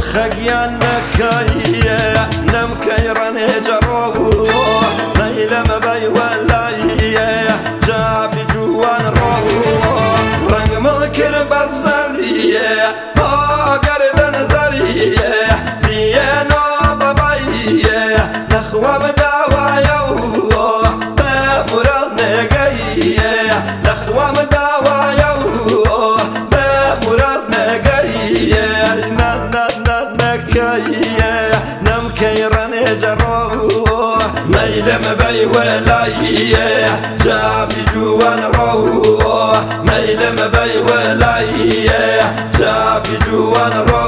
خەگیان نەکاییە نەمکەیڕەنێ جەڕۆ مەیلەمە بەی وەلاییە جافی جوان ڕۆ ڕەنگمە کرد بە زەریە ئاگەردەن زەریە دیێنۆ بەباییە نەخوا بداوایە بە موراد نێگەیە نەخوا بداوایە بە موراد نێگەیە نەکەیە نەمکەیڕەنێ جەڕۆ مەیلەمە بەی وەلاییە جافی جوان ڕۆ مەیلەمە بەی وەلاییە جافی جوان ڕۆ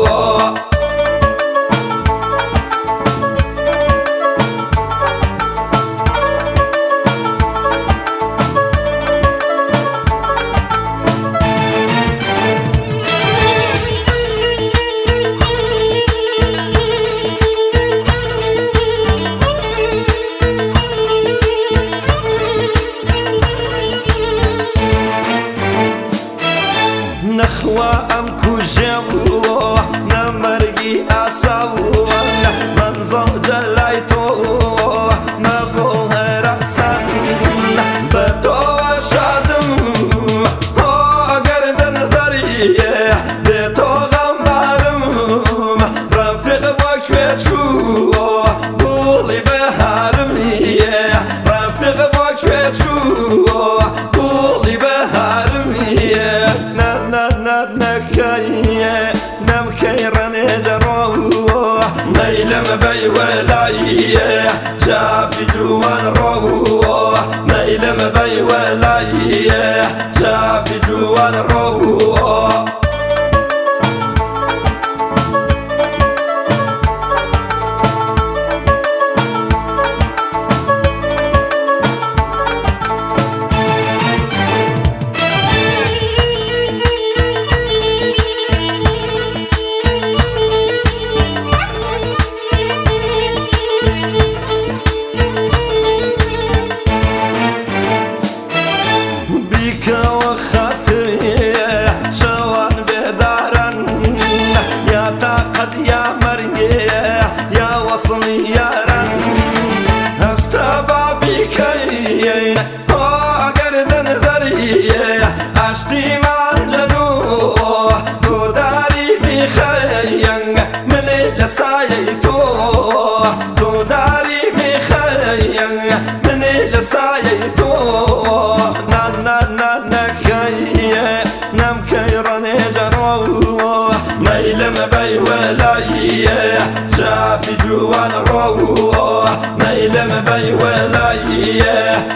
نەخوا ئەم کوژێم نەمەرگی ئاساوە مەنزڵ جەلای تۆ نەبوو هەرەسەن بە تۆوە شادم ئەگەردەن زەریە بێتۆ غەمبارم ڕەفیق بۆ کوێ چوو گوڵی بەهارمیە ڕەفیق بۆ کوێ چوو گوڵی بەهارمیە نەکەیە نەمکەیڕەنێ جەڕۆ مەیلەمە بەی وەلاییە جافی جوان ڕۆ مەیلەمە بەی وەلاییە جافی جوان ڕۆ بیکەوە خاتریە شەوان بێدارن یا تاقەت یا مەرگێ یا وەسڵی یارن هەستە با بیکەیە ئاگەردەن زەریە ئاشتیمان جەنوو تۆداری میخەیەنگ منێ لە سایەی تۆ تۆداری میخەیەنگ منێ لە سایەی تۆ نەکەیە نەمکەیڕەنێ جەڕۆ مەیلەمە بەی وەلاییە جافی جوان ڕۆ مەیلەمە بەی وەلاییە